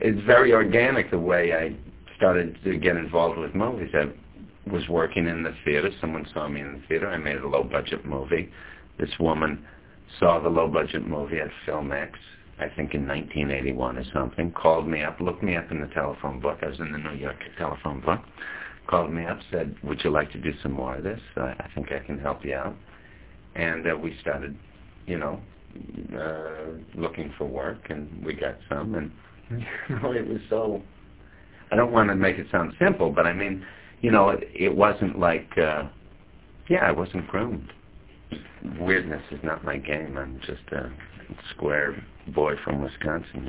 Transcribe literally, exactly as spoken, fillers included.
it's very organic the way I started to get involved with movies. I was working in the theater. Someone saw me in the theater. I made a low-budget movie. This woman saw the low-budget movie at Filmex, I think in nineteen eighty-one or something, called me up, looked me up in the telephone book. I was in the New York telephone book. Called me up, said, would you like to do some more of this? Uh, I think I can help you out. And uh, we started, you know, uh, looking for work, and we got some. And you know, it was so, I don't want to make it sound simple, but I mean, you know, it, it wasn't like, uh, yeah, I wasn't groomed. Weirdness is not my game. I'm just a square boy from Wisconsin.